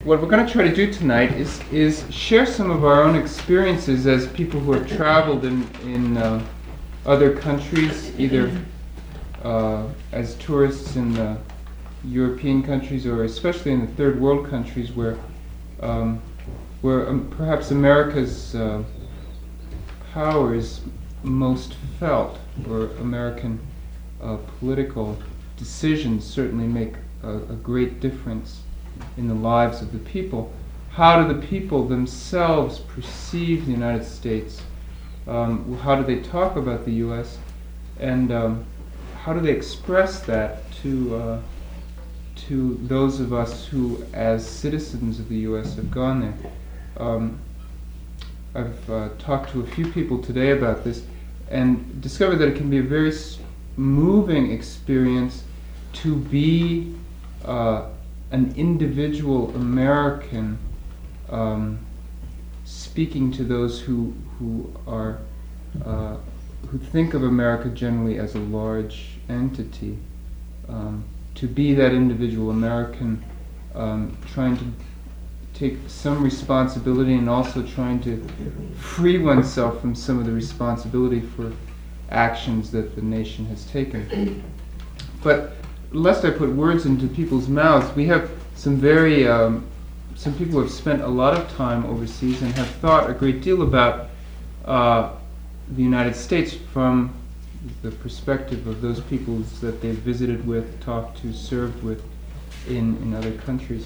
What we're going to try to do tonight is share some of our own experiences as people who have traveled in other countries, either as tourists in the European countries or especially in the third world countries where perhaps America's power is most felt, where American political decisions certainly make a great difference in the lives of the people. How do the people themselves perceive the United States? How do they talk about the U.S.? And how do they express that to those of us who, as citizens of the U.S., have gone there? I've talked to a few people today about this and discovered that it can be a very moving experience to be an individual American speaking to those who think of America generally as a large entity. To be that individual American, trying to take some responsibility and also trying to free oneself from some of the responsibility for actions that the nation has taken. But lest I put words into people's mouths, we have some people who have spent a lot of time overseas and have thought a great deal about the United States from the perspective of those peoples that they've visited with, talked to, served with in other countries.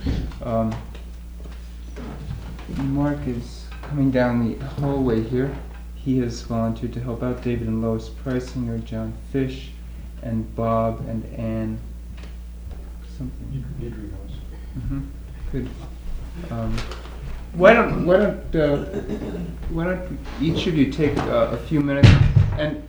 Mark is coming down the hallway here. He has volunteered to help out. David and Lois Preisinger, John Fish, and Bob and Ann. Something. Mm-hmm. Good. Why don't each of you take a few minutes and.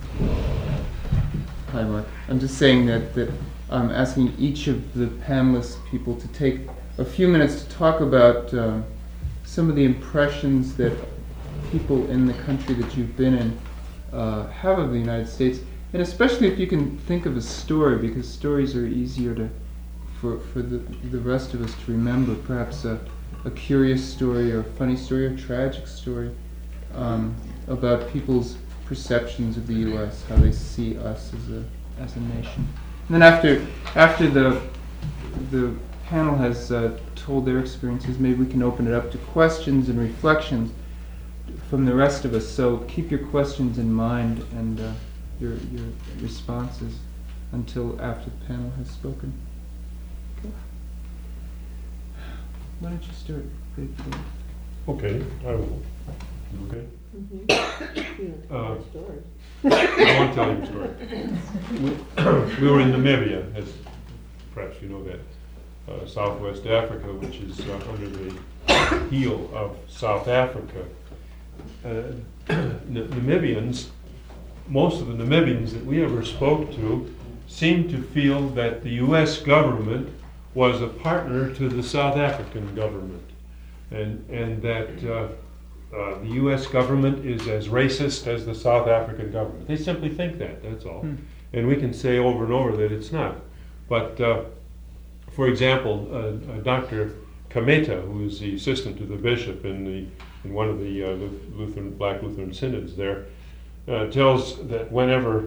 Hi, Mark. I'm just saying that I'm asking each of the panelist people to take a few minutes to talk about some of the impressions that people in the country that you've been in have of the United States, and especially if you can think of a story, because stories are easier for the rest of us to remember. Perhaps a curious story, or a funny story, or a tragic story about people's perceptions of the U.S., how they see us as a nation. And then after the panel has told their experiences, maybe we can open it up to questions and reflections from the rest of us. So keep your questions in mind and your responses until after the panel has spoken. Okay. Why don't you start, Dave? Okay, I will. Okay. Mm-hmm. I want to tell you a story. We were in Namibia, as perhaps you know that, Southwest Africa, which is under the heel of South Africa. Namibians, most of the Namibians that we ever spoke to, seemed to feel that the U.S. government was a partner to the South African government, and that the U.S. government is as racist as the South African government. They simply think that, that's all. And we can say over and over that it's not. But, for example, Dr. Kameta, who is the assistant to the bishop in one of the Black Lutheran synods there, tells that whenever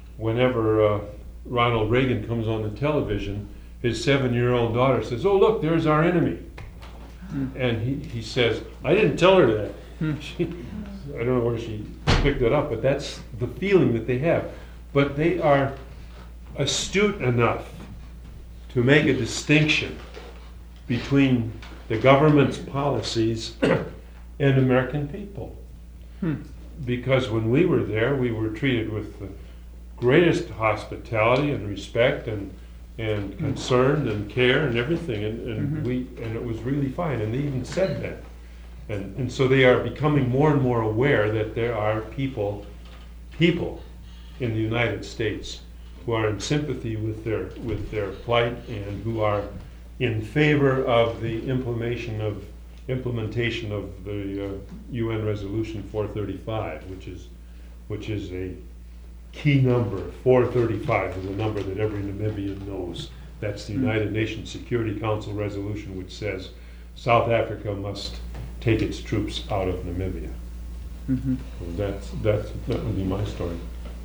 Ronald Reagan comes on the television, his 7-year-old daughter says, "Oh, look, there's our enemy." And he says, "I didn't tell her that." I don't know where she picked it up, but that's the feeling that they have. But they are astute enough to make a distinction between the government's policies and American people. Because when we were there, we were treated with the greatest hospitality and respect and concern and care and everything, and it was really fine, and they even said that. And so they are becoming more and more aware that there are people in the United States who are in sympathy with their plight and who are in favor of the implementation of the UN Resolution 435, which is a key number. 435 is a number that every Namibian knows. That's the United Nations Security Council resolution, which says South Africa must take its troops out of Namibia. Mhm. So that would be my story.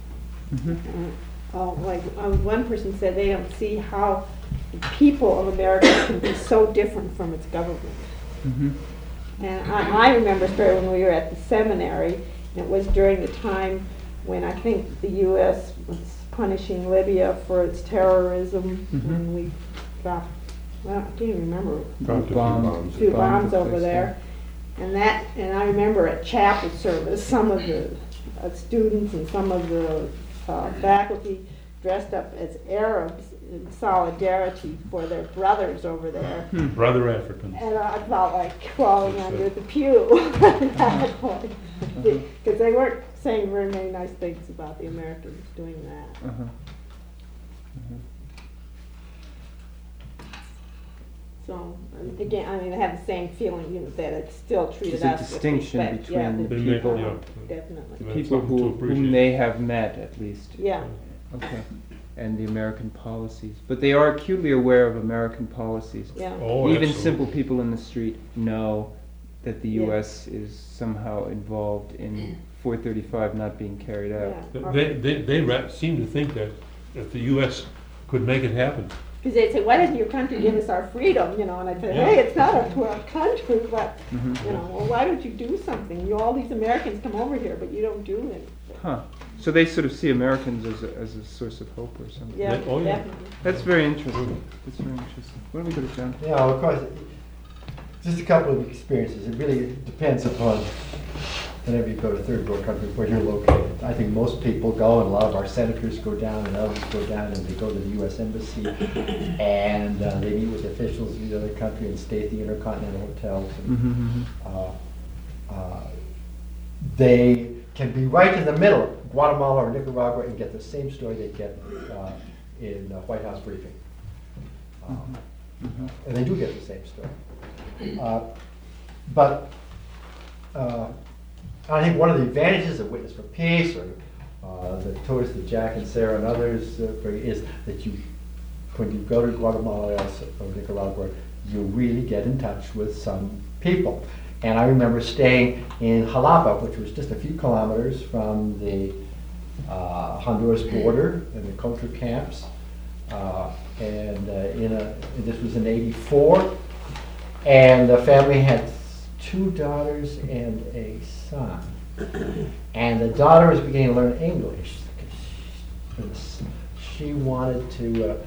One person said they don't see how the people of America can be so different from its government. Mhm. And I remember a story when we were at the seminary, and it was during the time when I think the U.S. was punishing Libya for its terrorism, and we got, well, I can't even remember, Dropped a few bombs. a few Bombed bombs the over place, there. And I remember at chapel service, some of the students and some of the faculty dressed up as Arabs in solidarity for their brothers over there. Brother Africans. And I felt like crawling under the pew at that point. Because they weren't saying very many nice things about the Americans doing that. Uh-huh. So, again, I mean, I have the same feeling, that it's still treated There's a us with distinction respect. between Yeah, the They make- people, yeah. definitely. That's people something to whom appreciate. they have met, at least. Yeah, Okay. And the American policies. But they are acutely aware of American policies. yeah. Oh, Even absolutely. simple people in the street know that the Yeah. U.S. is somehow involved in 435 not being carried out. Yeah. They seem to think that the U.S. could make it happen. Because they'd say, why doesn't your country give us our freedom, and I'd say, hey, it's not up to our country, but, Mhm. well, why don't you do something? All these Americans come over here, but you don't do anything. Huh. So they sort of see Americans as a source of hope or something. Yeah, Oh, yeah. definitely. That's very interesting. That's very interesting. Why don't we go to John? Yeah, of course, just a couple of experiences. It really depends upon whenever you go to third world country where you're located. I think most people go, and a lot of our senators go down, and others go down, and they go to the U.S. Embassy, and they meet with officials of the other country and stay at the Intercontinental hotels. And, Mm-hmm. they can be right in the middle, Guatemala or Nicaragua, and get the same story they get in White House briefing. And they do get the same story. But I think one of the advantages of Witness for Peace, or the tours that Jack and Sarah and others bring, is that when you go to Guatemala or Nicaragua, you really get in touch with some people. And I remember staying in Jalapa, which was just a few kilometers from the Honduras border and the Contra camps. This was in '84, and the family had 2 daughters and a son. And the daughter was beginning to learn English. She wanted to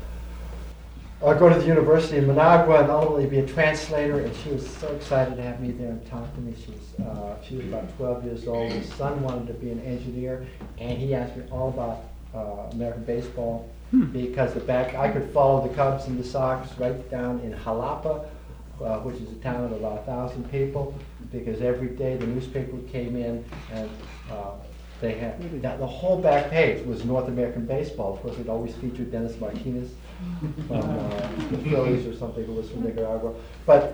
go to the University of Managua and ultimately be a translator, and she was so excited to have me there and talk to me. She was about 12 years old. His son wanted to be an engineer, and he asked me all about American baseball because I could follow the Cubs and the Sox right down in Jalapa, which is a town of about 1,000 people, because every day the newspaper came in and they had the whole back page was North American baseball. Of course, it always featured Dennis Martinez from the Phillies or something who was from Nicaragua. But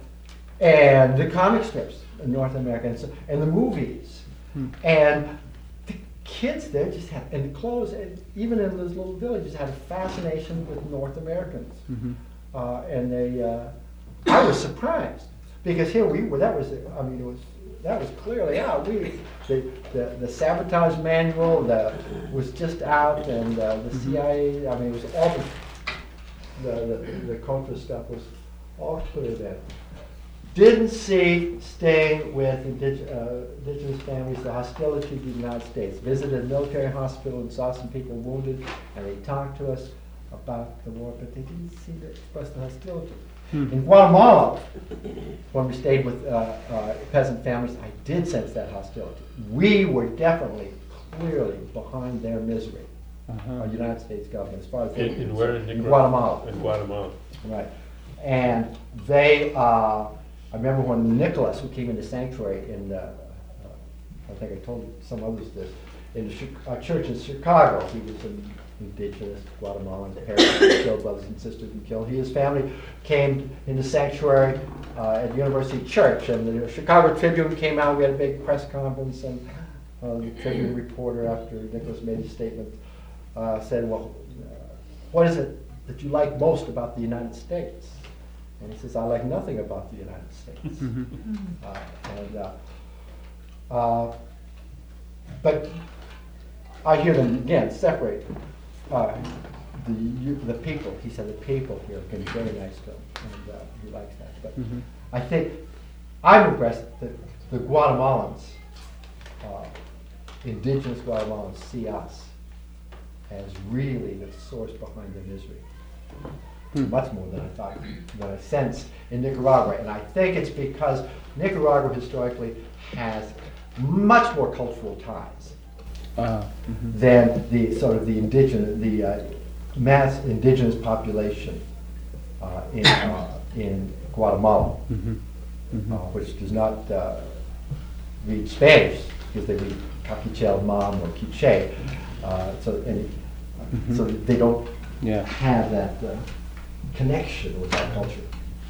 and the comic strips in North America and the movies and the kids there just had, and the clothes, and even in those little villages, had a fascination with North Americans. And I was surprised because here we were. That was clearly out. The sabotage manual was just out, and the CIA. I mean, it was all the Contra stuff was all clear then. Didn't see staying with indigenous families the hostility of the United States. Visited a military hospital and saw some people wounded, and they talked to us about the war, but they didn't seem to express the hostility. In Guatemala, when we stayed with peasant families, I did sense that hostility. We were definitely, clearly behind their misery, our United States government, as far as In where in Nicaragua? Guatemala. In Guatemala. Right. And they, I remember when Nicholas, who came into sanctuary in, I think I told some others this, in a church in Chicago, he was an indigenous Guatemalan parents killed, brothers and sisters and killed. His family came into sanctuary at University Church, and the Chicago Tribune came out. We had a big press conference, and the Tribune reporter, after Nicholas made his statement, said, "Well, what is it that you like most about the United States? And he says, I like nothing about the United States. But I hear them again separate the people. He said the people here have been very nice to him, and he likes that. But I think I'm impressed that the Guatemalans, indigenous Guatemalans, see us as really the source behind the misery. Much more than I thought, what I sense in Nicaragua. And I think it's because Nicaragua historically has much more cultural ties than the sort of the indigenous, the mass indigenous population in Guatemala, which does not read Spanish because they read Caquichel, Mam, or Quiche, so they don't have that connection with that culture.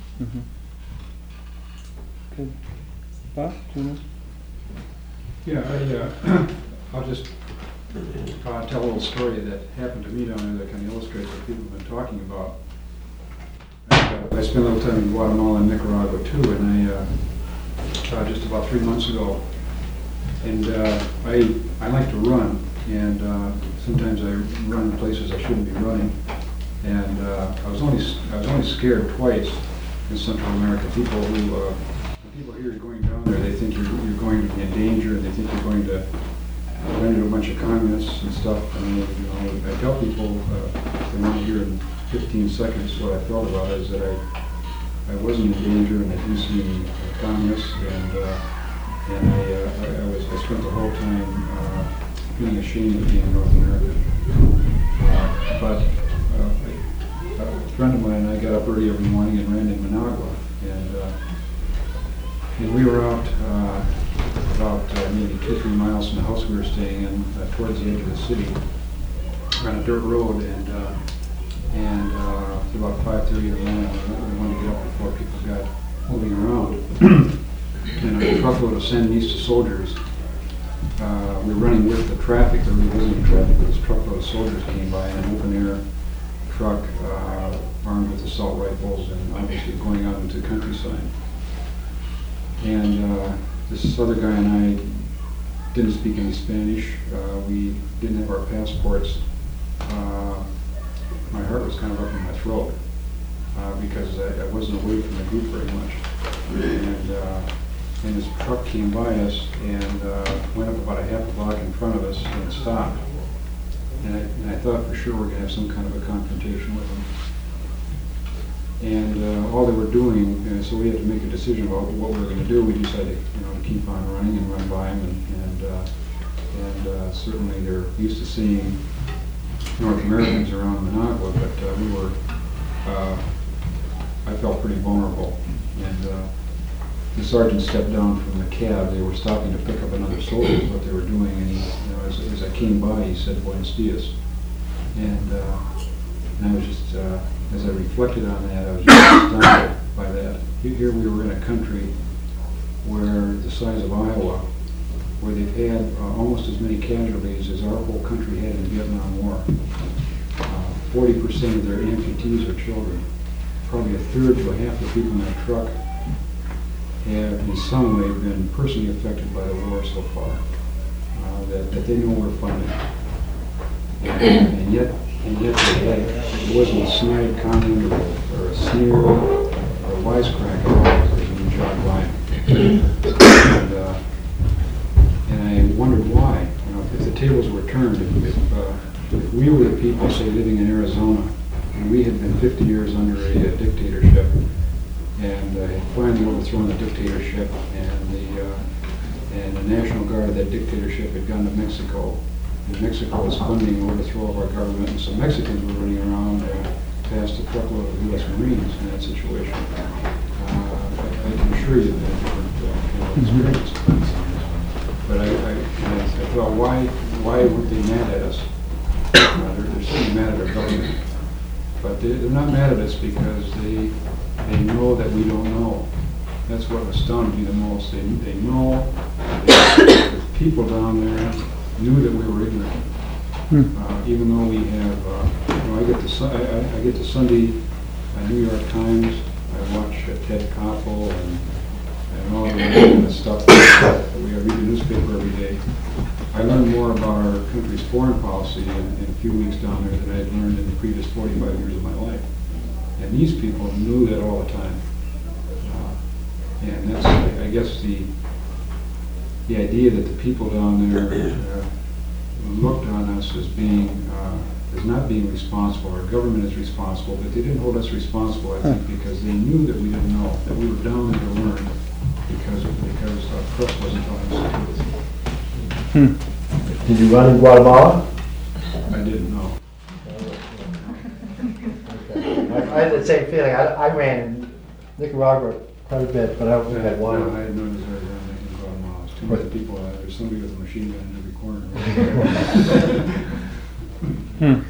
Good. Bob, do you want to? Yeah, I'll just tell a little story that happened to me down there that kind of illustrates what people have been talking about. And, I spent a little time in Guatemala and Nicaragua too, and I just about 3 months ago, and I like to run, and sometimes I run in places I shouldn't be running, and I was only scared twice in Central America. People who people here are going down there, they think you're going to be in danger, and they think you're going to run into a bunch of communists and stuff. And I tell people, they want to hear in 15 seconds what I felt about it, is that I wasn't in danger, and I didn't see any communists, and I spent the whole time feeling ashamed of being in North America. But a friend of mine and I got up early every morning and ran in Managua, and we were out about maybe 2-3 miles from the house we were staying in, towards the edge of the city, on a dirt road, and it's about 5:30 in the morning. We wanted to get up before people got moving around. And a truckload of Sandinista soldiers, we were running with the traffic. There really wasn't any traffic, but this truckload of soldiers came by in an open-air truck, armed with assault rifles, and obviously going out into the countryside. And this other guy and I didn't speak any Spanish. We didn't have our passports. My heart was kind of up in my throat because I wasn't away from the group very much. And this truck came by us and went up about a half a block in front of us and stopped. And I thought for sure we're going to have some kind of a confrontation with them. And all they were doing, so we had to make a decision about what we were going to do. We decided, to keep on running and run by them, and certainly they're used to seeing North Americans around Managua, but I felt pretty vulnerable. And the sergeant stepped down from the cab. They were stopping to pick up another soldier, is what they were doing, and he, as I came by, he said, "Buenos dias." And I was just, as I reflected on that, I was just astounded by that. Here we were in a country where the size of Iowa, where they've had almost as many casualties as our whole country had in the Vietnam War. 40% of their amputees are children. Probably a third to a half the people in that truck have in some way been personally affected by the war so far, that they know we're funding. And yet they had, it wasn't a snide comment or a sneer or a wisecrack at all as we jogged by. And I wondered why. If the tables were turned, if we were the people, say, living in Arizona, and we had been 50 years under a dictatorship, and had finally overthrown the dictatorship, and the National Guard of that dictatorship had gone to Mexico, and Mexico was funding the overthrow of our government, and so Mexicans were running around past a truckload of U.S. Marines in that situation. I can assure you that a different experience. But I thought, why weren't they mad at us? They're certainly mad at our government. But they're not mad at us because they know that we don't know. That's what astounded me the most. They know that the people down there knew that we were ignorant. Even though we have, I get I get the Sunday New York Times. I watch Ted Koppel and all the stuff. We read the newspaper every day. I learned more about our country's foreign policy in a few weeks down there than I had learned in the previous 45 years of my life. And these people knew that all the time. And that's, I guess, the idea that the people down there looked on us as being, as not being responsible. Our government is responsible, but they didn't hold us responsible, I think, because they knew that we didn't know, that we were down there to learn, because our press wasn't telling us the truth. Did you run in Guatemala? I didn't know. I had the same feeling. I ran in Nicaragua quite a bit, but I only had one. I had no desire to run in Guatemala. There's too many people. There's somebody with a machine gun in every corner.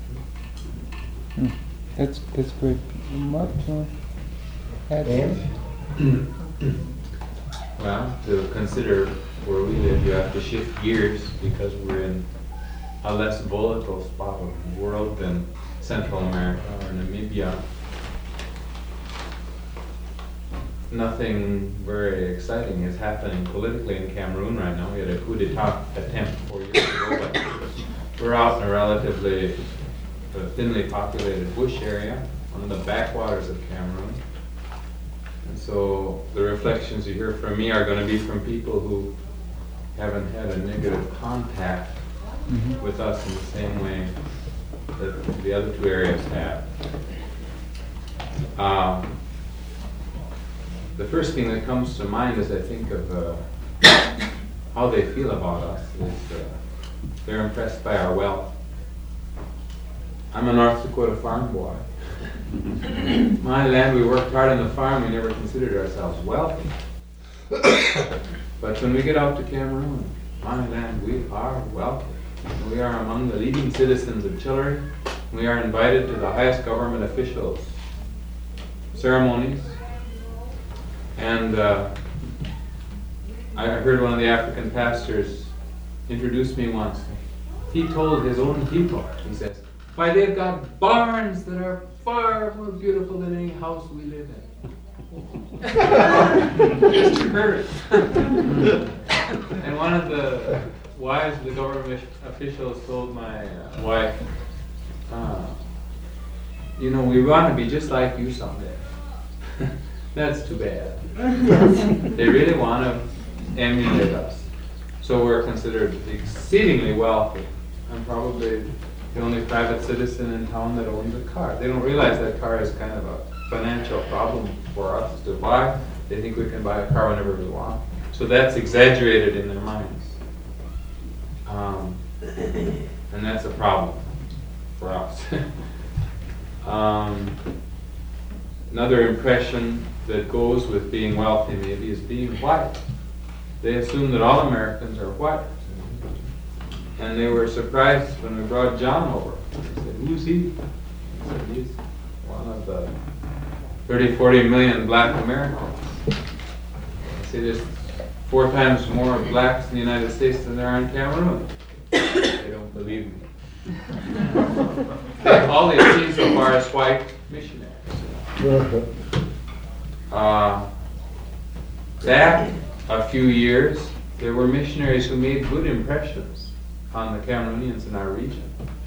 That's great. Mark, do you want to add? Dan? Well, to consider where we live, you have to shift gears because we're in a less volatile spot of the world than Central America or Namibia. Nothing very exciting is happening politically in Cameroon right now. We had a coup d'etat attempt 4 years ago, but we're out in a relatively thinly populated bush area, one of the backwaters of Cameroon. And so the reflections you hear from me are going to be from people who haven't had a negative contact with us in the same way that the other two areas have. The first thing that comes to mind as I think of how they feel about us is they're impressed by our wealth. I'm a North Dakota farm boy. My land, we worked hard on the farm, we never considered ourselves wealthy. But when we get out to Cameroon, my land, we are wealthy. We are among the leading citizens of Chile. We are invited to the highest government officials' ceremonies. And I heard one of the African pastors introduce me once. He told his own people, he says, why, they've got barns that are far more beautiful than any house we live in. Mr. Curtis. And one of the wives of the government officials told my wife, you know, we want to be just like you someday. That's too bad. They really want to emulate us. So we're considered exceedingly wealthy. I'm probably the only private citizen in town that owns a car. They don't realize that car is kind of a financial problem for us to buy. They think we can buy a car whenever we want. So that's exaggerated in their minds. And that's a problem for us. Another impression that goes with being wealthy maybe is being white. They assume that all Americans are white. And they were surprised when we brought John over. They said, who's he? I said, he's one of the 30, 40 million black Americans. I say there's 4 times more blacks in the United States than there are in Cameroon. They don't believe me. All they've seen so far is white missionaries. Back a few years, there were missionaries who made good impressions on the Cameroonians in our region.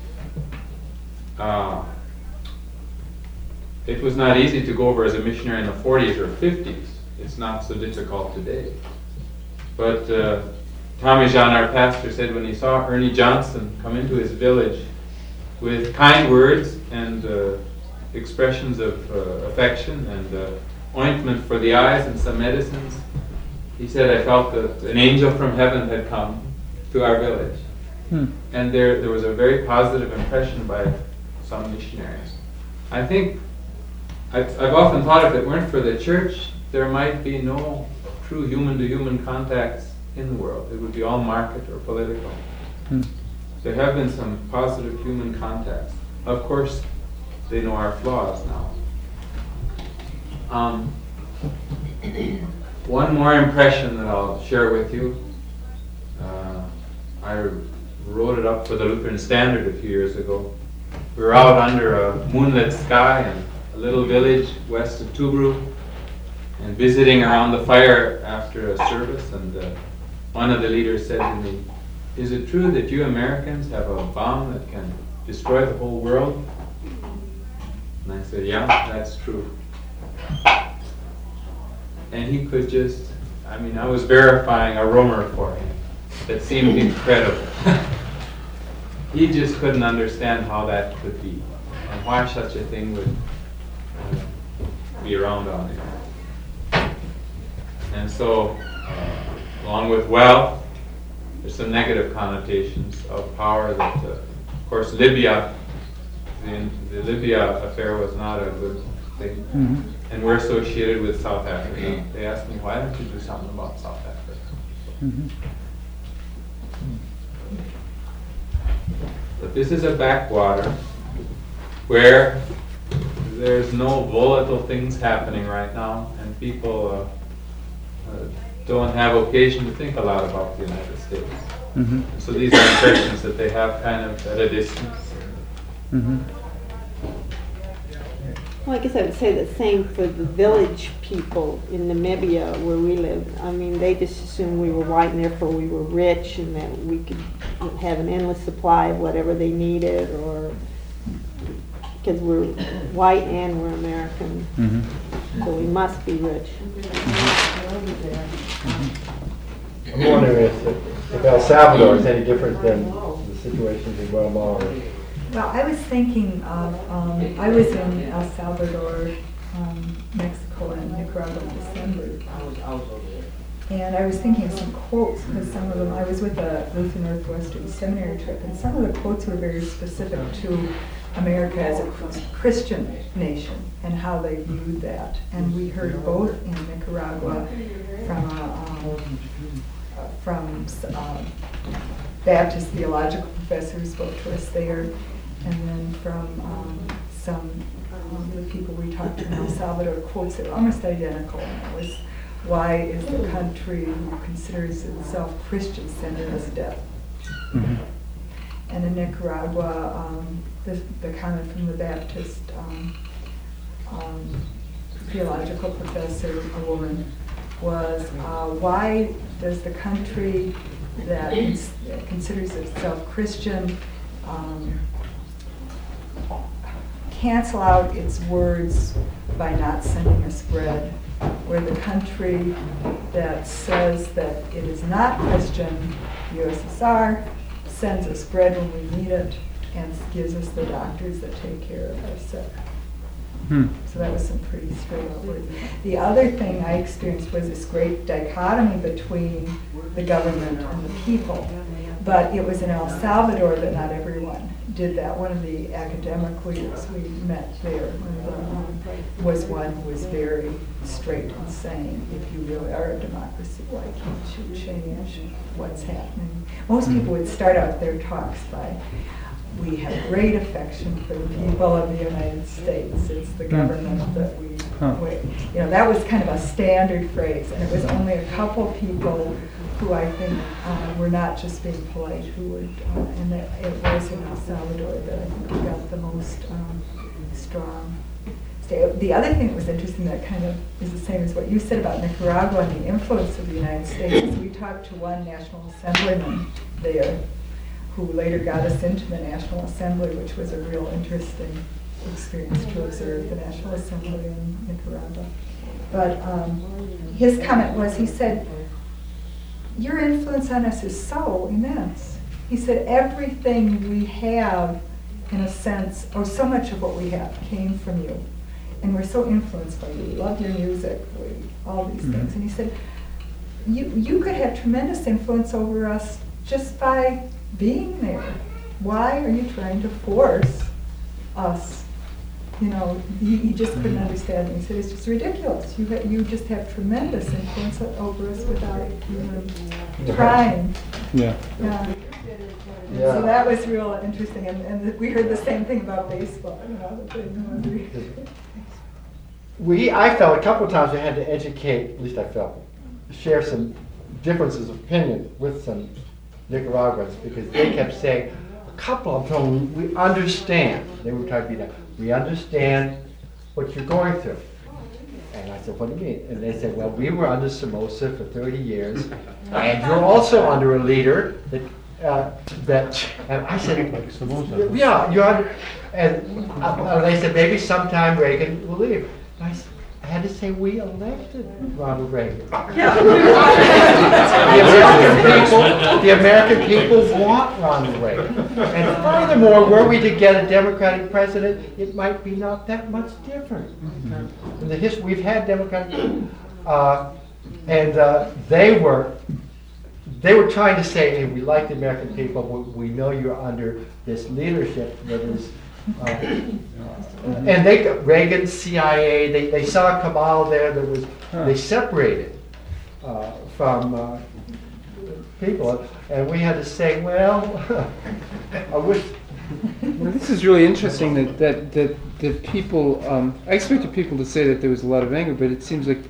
It was not easy to go over as a missionary in the 40s or 50s. It's not so difficult today. But Tommy John, our pastor, said when he saw Ernie Johnson come into his village with kind words and expressions of affection and ointment for the eyes and some medicines, he said, I felt that an angel from heaven had come to our village. And there was a very positive impression by some missionaries. I think, I've often thought if it weren't for the church, there might be no true human-to-human contacts in the world. It would be all market or political. There have been some positive human contacts. Of course, they know our flaws now. One more impression that I'll share with you. I wrote it up for the Lutheran Standard a few years ago. We were out under a moonlit sky in a little village west of Tobruk and visiting around the fire after a service, and one of the leaders said to me, "Is it true that you Americans have a bomb that can destroy the whole world?" And I said, "Yeah, that's true." And he could just, I mean, I was verifying a rumor for him that seemed incredible. He just couldn't understand how that could be and why such a thing would be around on Earth. And so, along with wealth, there's some negative connotations of power that, of course, Libya, the Libya affair was not a good thing. Mhm. And we're associated with South Africa. They asked me, why don't you do something about South Africa? Mhm. But this is a backwater where there's no volatile things happening right now, and people don't have occasion to think a lot about the United States. Mhm. So these are impressions that they have kind of at a distance. Mhm. Well, I guess I would say the same for the village people in Namibia where we lived. I mean, they just assumed we were white and therefore we were rich and that we could have an endless supply of whatever they needed, or because we're white and we're American, Mhm. so we must be rich. I'm wondering if El Salvador is any different than the situations in Guatemala. Well, I was thinking of, I was in El Salvador, Mexico, and Nicaragua in December. And I was thinking of some quotes, because some of them, I was with the Lutheran Northwestern Seminary trip, and some of the quotes were very specific to America as a Christian nation and how they viewed that. And we heard both in Nicaragua from Baptist theological professor who spoke to us there, and then from some of the people we talked to in El Salvador, quotes that were almost identical. And it was, why is the country who considers itself Christian sending us death? Mhm. And in Nicaragua, the comment from the Baptist theological professor, a woman, was, why does the country that considers itself Christian cancel out its words by not sending us bread, where the country that says that it is not Christian, USSR, sends us bread when we need it and gives us the doctors that take care of our sick. Hmm. So that was some pretty straight up words. The other thing I experienced was this great dichotomy between the government and the people. But it was in El Salvador that not everyone did that. One of the academic leaders we met there was one who was very straight in saying, if you really are a democracy, why can't you change what's happening? Most people would start out their talks by, we have great affection for the people of the United States. It's the government that we, you know, that was kind of a standard phrase. And it was only a couple people who I think were not just being polite, who would, and that it was in El Salvador that I think we got the most strong. The other thing that was interesting that kind of is the same as what you said about Nicaragua and the influence of the United States. We talked to one National Assemblyman there who later got us into the National Assembly, which was a real interesting experience to observe the National Assembly in Nicaragua. But his comment was, he said, your influence on us is so immense. He said, everything we have, in a sense, or so much of what we have came from you. And we're so influenced by you. We love your music, all these things. And he said, you could have tremendous influence over us just by being there. Why are you trying to force us? You know, he just couldn't understand it. He said, it's just ridiculous. You just have tremendous influence over us without even trying. Yeah. Yeah. Yeah. So that was real interesting. And we heard the same thing about baseball. You know, I felt a couple of times we had to educate, at least I felt, share some differences of opinion with some Nicaraguans, because they kept saying, a couple of them told me, we understand. They were trying to be that. We understand what you're going through. And I said, what do you mean? And they said, well, we were under Somoza for 30 years, and you're also under a leader that, and I said, Like Somoza. yeah, you're under, and they said, maybe sometime Reagan will leave. And I had to say, we elected Ronald Reagan. The American people want Ronald Reagan. And furthermore, were we to get a Democratic president, it might be not that much different. In the history, we've had Democratic, and they were trying to say, hey, we like the American people, we know you're under this leadership that is, and they got Reagan, CIA, they saw Kabul there, they separated from people, and we had to say, well, I wish. Well, this is really interesting that people, I expected people to say that there was a lot of anger, but it seems like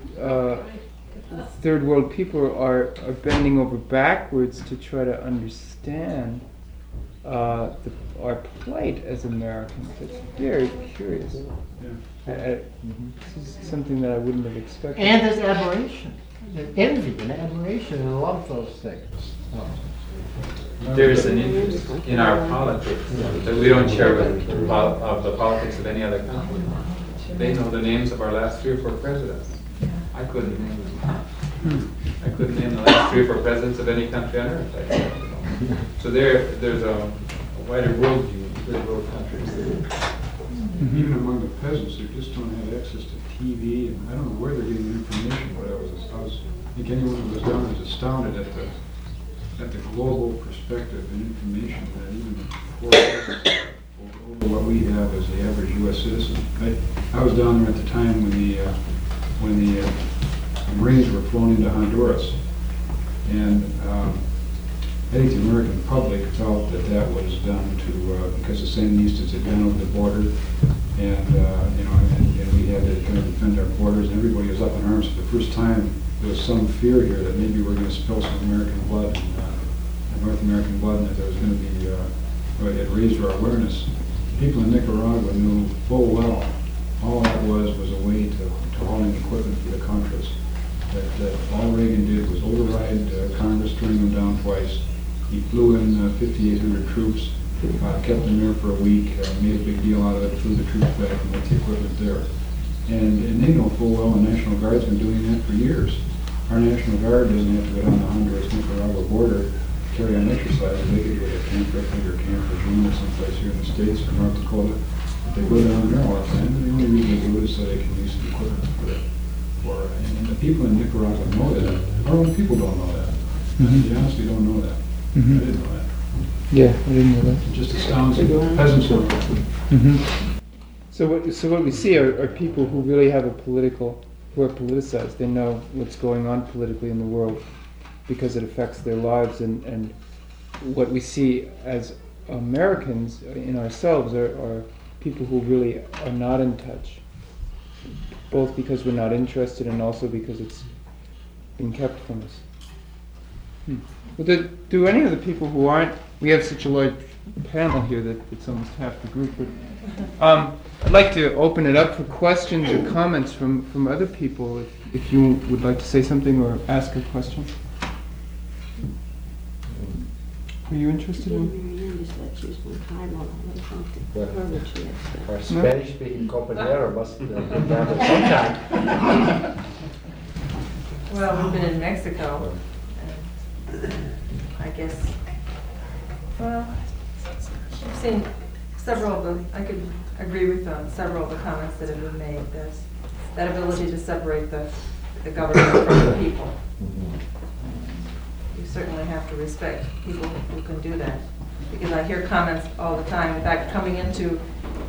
third world people are bending over backwards to try to understand our plight as Americans. It's very curious. This is something that I wouldn't have expected. And there's admiration, there's envy and admiration in a lot of those things. There's an interest in our politics that we don't share with the politics of any other country. They know the names of our last 3 or 4 presidents. I couldn't name them. I couldn't name the last 3 or 4 presidents of any country on earth. So there's a wider worldview in third world countries. Even among the peasants, they just don't have access to TV, and I don't know where they're getting information. But I think anyone who was down is astounded at the global perspective and information that even poor peasants over what we have as the average U.S. citizen. I was down there at the time when the Marines were flown into Honduras, and I think the American public felt that was done to because the Sandinistas had gone over the border, and we had to kind of defend our borders, and everybody was up in arms for the first time. There was some fear here that maybe we're going to spill some American blood, North American blood, and that there was going to be it raised our awareness. People in Nicaragua knew full well all that was a way to hauling equipment for the Contras. That all Reagan did was override Congress, turning them down twice. He flew in 5,800 troops, kept them there for a week, made a big deal out of it, flew the troops back and left the equipment there. And they know full well the National Guard's been doing that for years. Our National Guard doesn't have to go down the Honduras-Nicaragua border, carry on exercises. They could go to Camp Refuge or Camp Lejeune or someplace here in the States or North Dakota. But they go down there all the time, and the only reason they do it is so they can use the equipment for it. And the people in Nicaragua know that. Our own people don't know that. They honestly don't know that. I didn't know that. Yeah, I didn't know that. It just astounds me. Peasants don't know. So what we see are people who really have who are politicized. They know what's going on politically in the world because it affects their lives, and what we see as Americans in ourselves are people who really are not in touch, both because we're not interested and also because it's been kept from us. Well, do any of the people who aren't, we have such a large panel here that it's almost half the group, but I'd like to open it up for questions or comments from other people if you would like to say something or ask a question. Are you interested in? Our Spanish-speaking compañero must have been down there sometime. Well, we've been in Mexico, and I guess, well, I've seen several of them. I could agree with several of the comments that have been made. There's that ability to separate the government from the people. You certainly have to respect people who can do that, because I hear comments all the time. In fact, coming into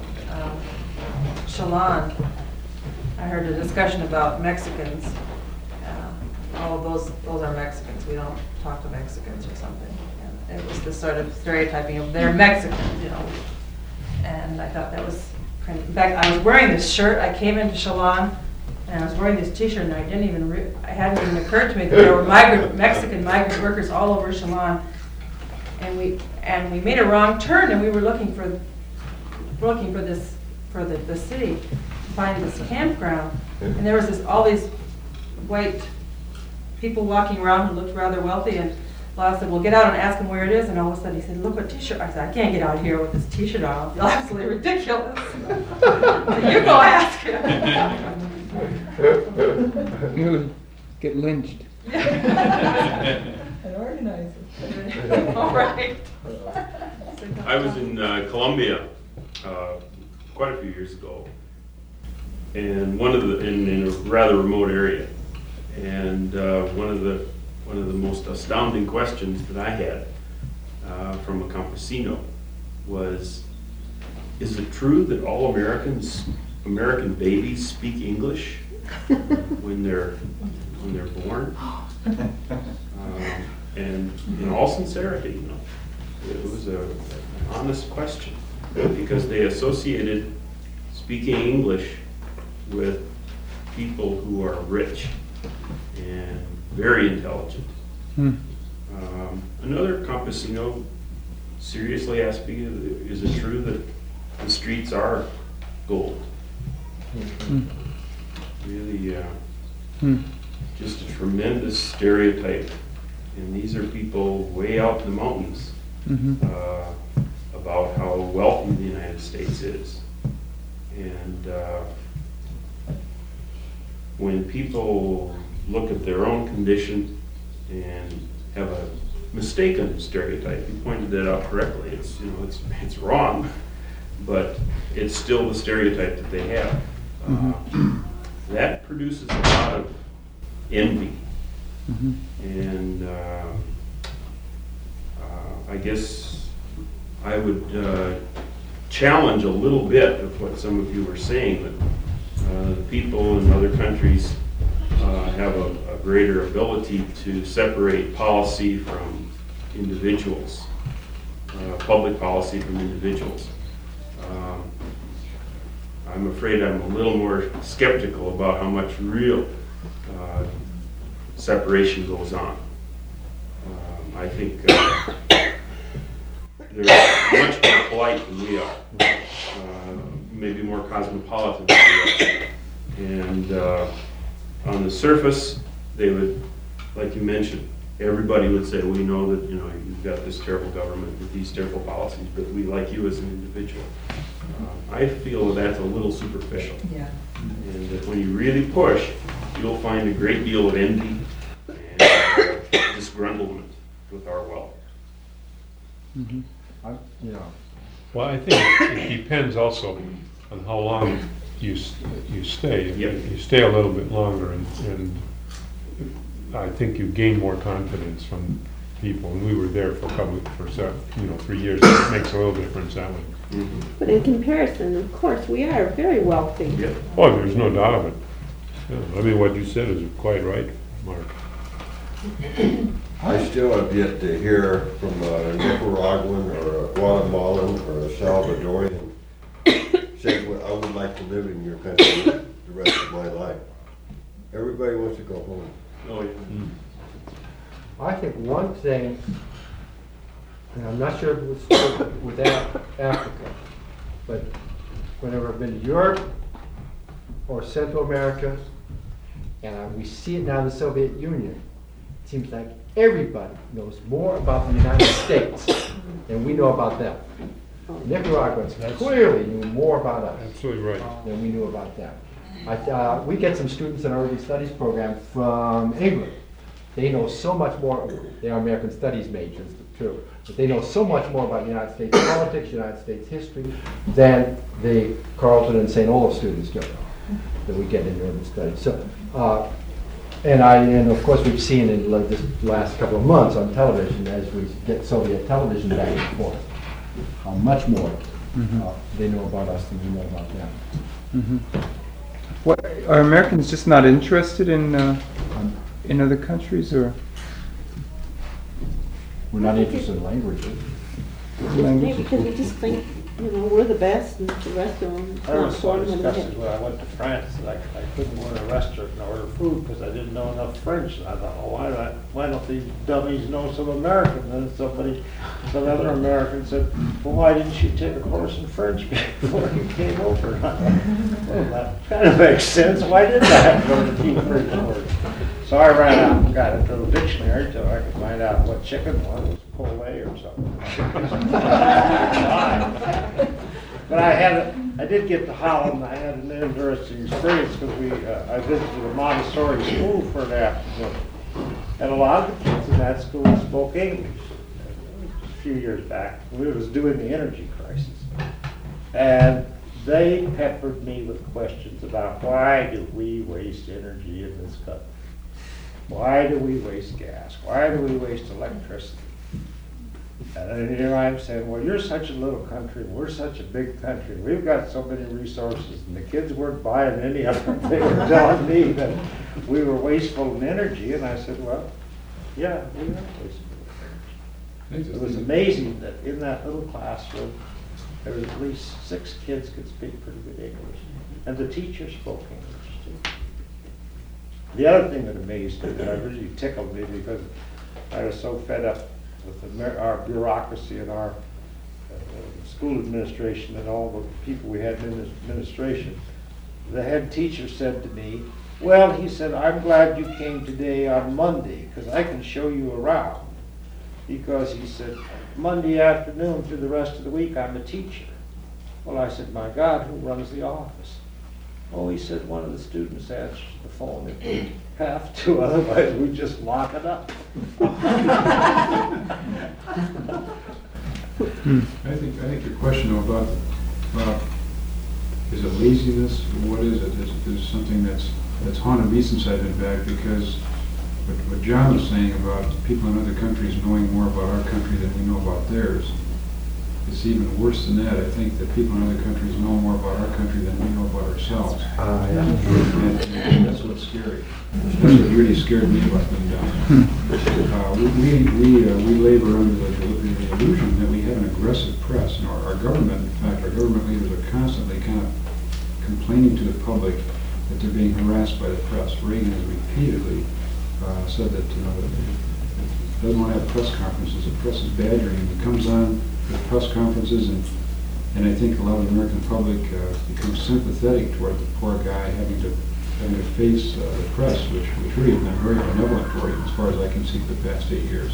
Chelan, I heard a discussion about Mexicans. All of those are Mexicans. We don't talk to Mexicans or something. And it was the sort of stereotyping of they're Mexicans, you know. And I thought that was kind of, in fact, I was wearing this shirt. I came into Chelan, and I was wearing this T-shirt, and I didn't even, it hadn't even occurred to me that there were Mexican migrant workers all over Chelan. we made a wrong turn, and we were looking for this, for the city, to find this campground. And there was all these white people walking around who looked rather wealthy, and Lyle said, well, get out and ask him where it is. And all of a sudden he said, look what t-shirt. I said, I can't get out here with this t-shirt on. I feel absolutely ridiculous. You go ask him. You'll get lynched. An organizer. All right. I was in Colombia quite a few years ago, and in a rather remote area, and one of the most astounding questions that I had from a campesino was, is it true that all American babies speak English when they're born? And in all sincerity, it was an honest question, because they associated speaking English with people who are rich and very intelligent. Another campesino seriously asked me, is it true that the streets are gold? Really, just a tremendous stereotype. And these are people way out in the mountains about how wealthy the United States is. And when people look at their own condition and have a mistaken stereotype, you pointed that out correctly. It's wrong, but it's still the stereotype that they have. That produces a lot of envy. And I guess I would challenge a little bit of what some of you were saying, that people in other countries have a greater ability to separate policy from individuals, public policy from individuals. I'm afraid I'm a little more skeptical about how much real separation goes on. I think they're much more polite than we are, maybe more cosmopolitan than we are. And on the surface, they would, like you mentioned, everybody would say, we know that you've got this terrible government with these terrible policies, but we like you as an individual. I feel that's a little superficial. Yeah. And that when you really push, you'll find a great deal of envy and disgruntlement with our wealth. Well, I think it depends also on how long you stay. If you stay a little bit longer, and I think you gain more confidence from people. And we were there for 3 years. It makes a little difference that way. But in comparison, of course, we are very wealthy. Yeah. Oh, there's no doubt of it. Yeah, I mean, what you said is quite right, Mark. I still have yet to hear from a Nicaraguan or a Guatemalan or a Salvadorian say, well, I would like to live in your country the rest of my life. Everybody wants to go home. Oh, yeah. I think one thing, and I'm not sure if it was true with Africa, but whenever I've been to Europe or Central America, and we see it now in the Soviet Union, it seems like everybody knows more about the United States than we know about them. Nicaraguans clearly knew more about us Absolutely right. than we knew about them. We get some students in our early studies program from England. They know so much more. They are American studies majors, too. But they know so much more about United States politics, United States history, than the Carleton and St. Olaf students do that we get in urban studies. So, and of course we've seen in this last couple of months on television, as we get Soviet television back and forth, how much more they know about us than we know about them. What, are Americans just not interested in other countries, or We're not interested in languages. Maybe because we just think you know, we're the best and the rest of them. I was so disgusted when I went to France that I couldn't go in a restaurant and order food because I didn't know enough French. And I thought, oh, why don't these dummies know some American? And then some other American said, well, why didn't you take a course in French before you came over? And I thought, well, that kind of makes sense. Why didn't I have to go to teach French words? So I ran out and got into the dictionary so I could find out what chicken was poulet or something. But I did get to Holland. I had an interesting experience because I visited a Montessori school for an afternoon, and a lot of the kids in that school spoke English. A few years back, we was doing the energy crisis, and they peppered me with questions about why do we waste energy in this country? Why do we waste gas? Why do we waste electricity? And here I'm saying, well, you're such a little country, we're such a big country, we've got so many resources, and the kids weren't buying any of them. They were telling me that we were wasteful in energy, and I said, well, yeah, we are wasteful in energy. It was amazing that in that little classroom, there was at least 6 kids could speak pretty good English, and the teacher spoke English too. The other thing that amazed me, that really tickled me, because I was so fed up with our bureaucracy and our school administration and all the people we had in administration, the head teacher said to me, well, he said, I'm glad you came today on Monday, because I can show you around. Because he said, Monday afternoon through the rest of the week, I'm a teacher. Well, I said, my God, who runs the office? Oh, he said, one of the students answers the phone if we have to, otherwise we just lock it up. I think your question about is it laziness or what is it? Is something that's haunted me since I've been back, because what John was saying about people in other countries knowing more about our country than we know about theirs, it's even worse than that. I think that people in other countries know more about our country than we know about ourselves. And that's what's scary. That's what really scared me about being down there. We labor under the illusion that we have an aggressive press. And our government, in fact, our government leaders are constantly kind of complaining to the public that they're being harassed by the press. Reagan has repeatedly said that he doesn't want to have press conferences. The press is badgering him. He comes on with press conferences, and I think a lot of the American public becomes sympathetic toward the poor guy having to face the press, which really has been very benevolent toward him as far as I can see for the past 8 years.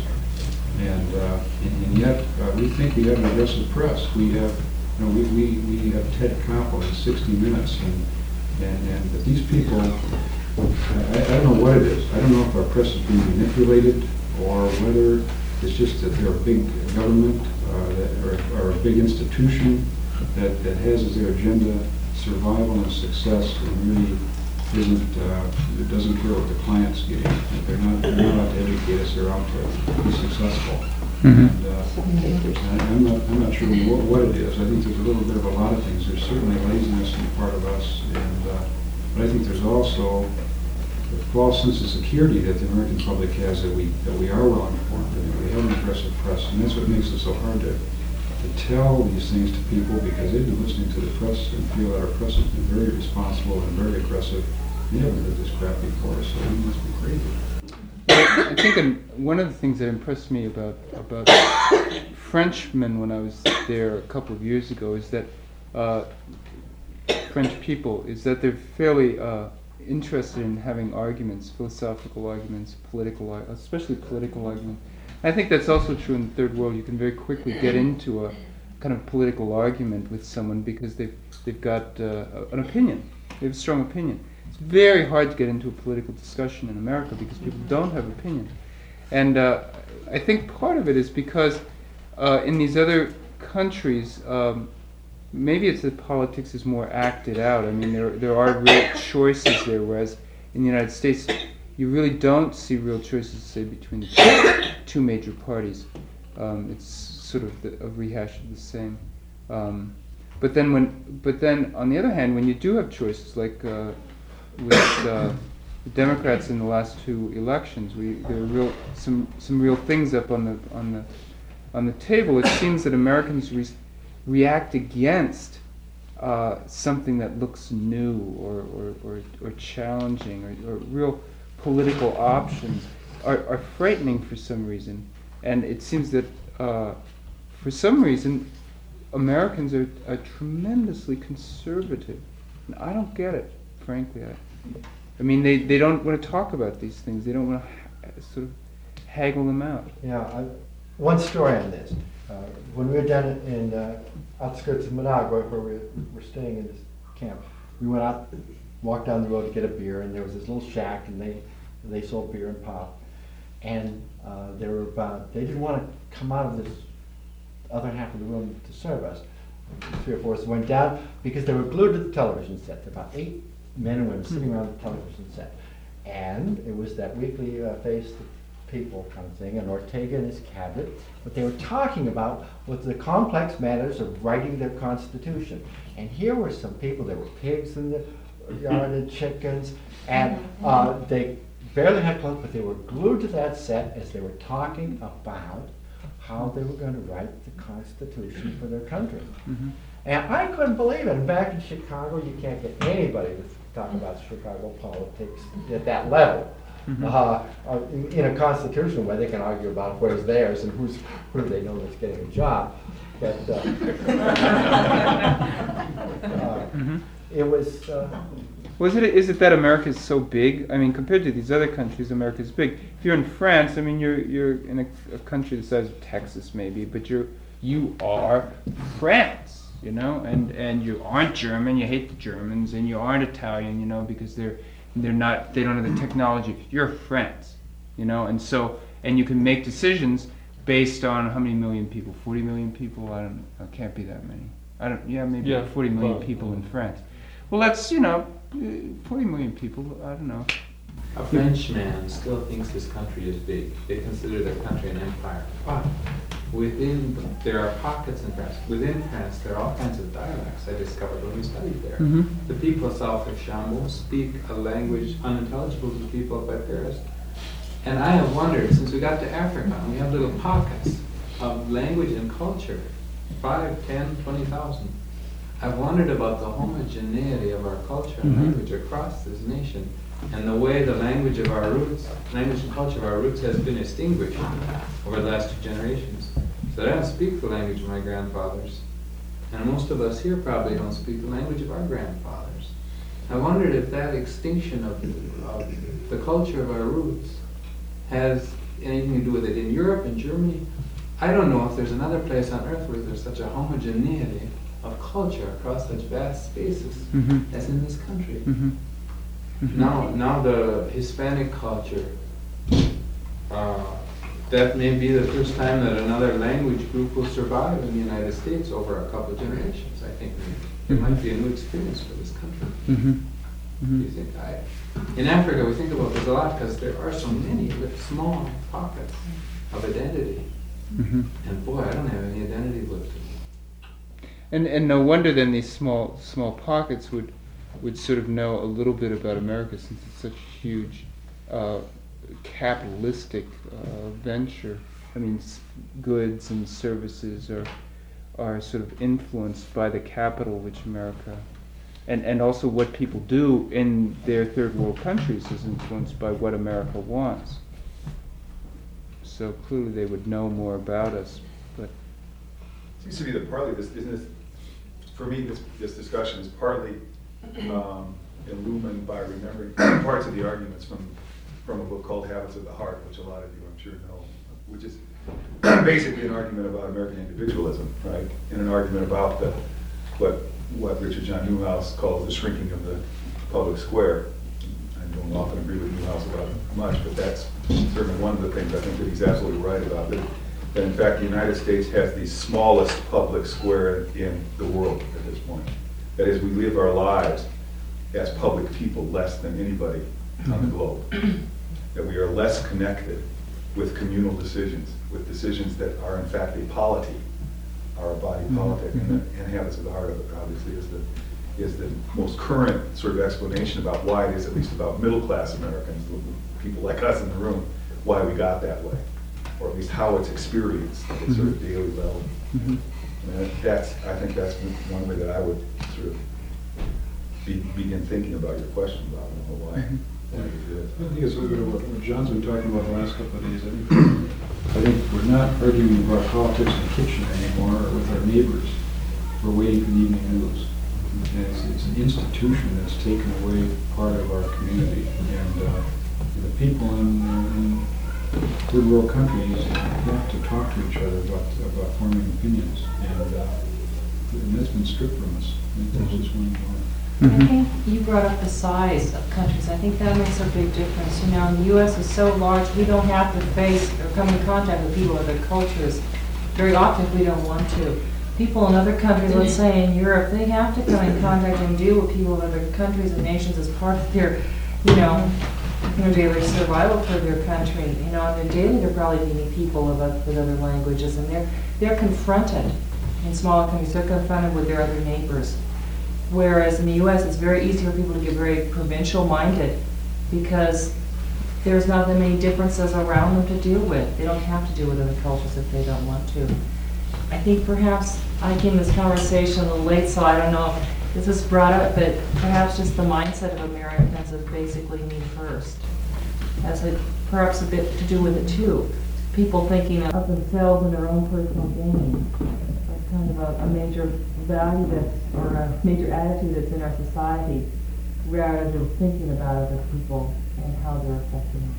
And yet we think we have an aggressive press. We have, we have Ted Koppel in 60 Minutes, and these people, I don't know what it is. I don't know if our press is being manipulated or whether it's just that they're a big government or a big institution that has as their agenda survival and success, and really doesn't care what the client's getting. They're not out to educate us. They're out to be successful. And I'm not sure what it is. I think there's a little bit of a lot of things. There's certainly laziness on the part of us, but I think there's also the false sense of security that the American public has that we are well informed and that we have an aggressive press, and that's what makes it so hard to tell these things to people, because they've been listening to the press and feel that our press has been very responsible and very aggressive. They haven't heard this crap before, so we must be crazy. I think one of the things that impressed me about Frenchmen when I was there a couple of years ago is that French people is that they're fairly interested in having arguments, philosophical arguments, especially political arguments. I think that's also true in the third world. You can very quickly get into a kind of political argument with someone because they've got an opinion. They have a strong opinion. It's very hard to get into a political discussion in America because people don't have opinion. And I think part of it is because in these other countries, maybe it's that politics is more acted out. I mean, there are real choices there, whereas in the United States, you really don't see real choices, say, between the two major parties. It's sort of a rehash of the same. But then on the other hand, when you do have choices, like with the Democrats in the last 2 elections, there are some real things up on the table. It seems that Americans react against something that looks new or challenging or real political options are frightening for some reason. And it seems that for some reason Americans are tremendously conservative. And I don't get it, frankly. I mean, they don't want to talk about these things. They don't want to sort of haggle them out. Yeah, one story on this. When we were down in outskirts of Managua, where we were staying in this camp, we went out, walked down the road to get a beer, and there was this little shack, and they sold beer and pop. And they didn't want to come out of this other half of the room to serve us. 3 or 4 of us went down because they were glued to the television set. There were about 8 men and women sitting around the television set. And it was that weekly Face the People kind of thing, and Ortega and his cabinet. What they were talking about was the complex matters of writing their Constitution. And here were some people, there were pigs in the yard and chickens, and they barely had clothes, but they were glued to that set as they were talking about how they were going to write the Constitution for their country. Mm-hmm. And I couldn't believe it. And back in Chicago, you can't get anybody to talk about Chicago politics at that level. Mm-hmm. In a constitutional way, they can argue about where's theirs and who do they know that's getting a job. But it was. Is it that America is so big? I mean, compared to these other countries, America is big. If you're in France, I mean, you're in a country the size of Texas, maybe, but you are France, you know, and you aren't German. You hate the Germans, and you aren't Italian, you know, because they don't have the technology. You're France, you know, and you can make decisions based on how many million people? 40 million people? I don't know. It can't be that many. Maybe 40 million people in France. Well, that's, 40 million people, I don't know. A Frenchman still thinks his country is big. They consider their country an empire. But there are pockets in France. Within France, there are all kinds of dialects I discovered when we studied there. Mm-hmm. The people south of Chambon speak a language unintelligible to people by Paris. And I have wondered, since we got to Africa, and we have little pockets of language and culture, 5, 10, 20,000. I've wondered about the homogeneity of our culture and language across this nation, and the way the language and culture of our roots has been extinguished over the last 2 generations. So I don't speak the language of my grandfathers, and most of us here probably don't speak the language of our grandfathers. I wondered if that extinction of the culture of our roots has anything to do with it. In Europe and Germany, I don't know if there's another place on earth where there's such a homogeneity of culture across such vast spaces as in this country. Mm-hmm. Mm-hmm. Now the Hispanic culture, that may be the first time that another language group will survive in the United States over a couple of generations. I think it might be a new experience for this country. Mm-hmm. Mm-hmm. You think in Africa we think about this a lot because there are so many small pockets of identity. Mm-hmm. And boy, I don't have any identity left. And no wonder then these small pockets would sort of know a little bit about America, since it's such a huge capitalistic venture. I mean, goods and services are sort of influenced by the capital, which America, and also what people do in their third world countries is influenced by what America wants. So clearly they would know more about us, but seems to me that partly this isn't. For me, this discussion is partly illumined by remembering parts of the arguments from a book called Habits of the Heart, which a lot of you, I'm sure, know, which is basically an argument about American individualism, right? And an argument about what Richard John Neuhaus calls the shrinking of the public square. I don't often agree with Neuhaus about it much, but that's certainly one of the things I think that he's absolutely right about. That in fact the United States has the smallest public square in the world at this point. That is, we live our lives as public people less than anybody on the globe. That we are less connected with communal decisions, with decisions that are in fact a polity, are a body politic. And Habits of the Heart obviously is the most current sort of explanation about why it is, at least about middle class Americans, people like us in the room, why we got that way. Or at least how it's experienced at sort of daily level. And I think that's one way that I would sort of begin thinking about your question about, why it is. I think it's what John's been talking about the last couple of days. I think we're not arguing about politics in the kitchen anymore with our neighbors. We're waiting for the evening news. And it's an institution that's taken away part of our community. And the people in third world countries have to talk to each other about forming opinions. And that's been stripped from us. I think that's just one point. I think you brought up the size of countries. I think that makes a big difference. You know, the U.S. is so large, we don't have to face or come in contact with people of other cultures very often if we don't want to. People in other countries, let's say in Europe, they have to come in contact and deal with people of other countries and nations as part of their, their daily survival for their country. You know, on their daily, they're probably meeting people with other languages, and they're confronted in smaller countries. They're confronted with their other neighbors. Whereas in the U.S., it's very easy for people to get very provincial-minded because there's not that many differences around them to deal with. They don't have to deal with other cultures if they don't want to. I think perhaps I came this conversation a little late, so I don't know if this is brought up, but perhaps just the mindset of Americans is basically me first. Has perhaps a bit to do with it too. People thinking of themselves and their own personal gain. That's kind of a major value or a major attitude that's in our society, rather than thinking about other people and how they're affecting us.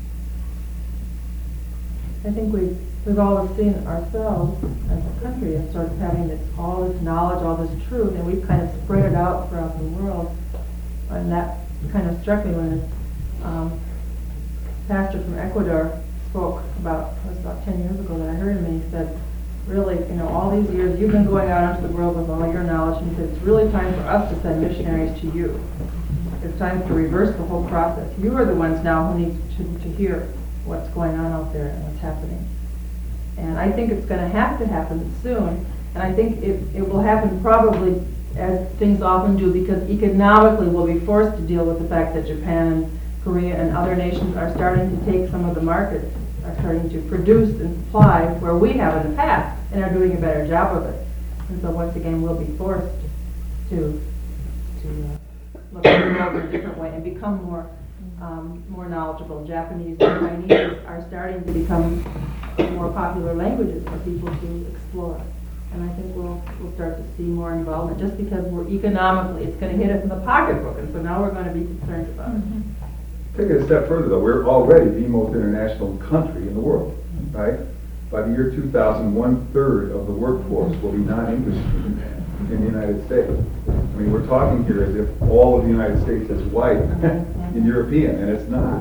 I think we've always seen ourselves as a country as sort of having all this knowledge, all this truth, and we've kind of spread it out throughout the world. And that kind of struck me when a pastor from Ecuador spoke about 10 years ago that I heard him, and he said, really, all these years you've been going out into the world with all your knowledge, and he said, it's really time for us to send missionaries to you. It's time to reverse the whole process. You are the ones now who need to hear what's going on out there and what's happening. And I think it's going to have to happen soon, and I think it will happen probably as things often do, because economically we'll be forced to deal with the fact that Japan and Korea and other nations are starting to take some of the markets, are starting to produce and supply where we have in the past, and are doing a better job of it. And so once again, we'll be forced to look at the world in a different way and become more knowledgeable. Japanese and Chinese are starting to become more popular languages for people to explore. And I think we'll start to see more involvement just because we're economically, it's going to hit us in the pocketbook, and so now we're going to be concerned about it. Take it a step further, though. We're already the most international country in the world, right? By the year 2000, 1/3 of the workforce will be non-English speaking in the United States. I mean, we're talking here as if all of the United States is white and European, and it's not.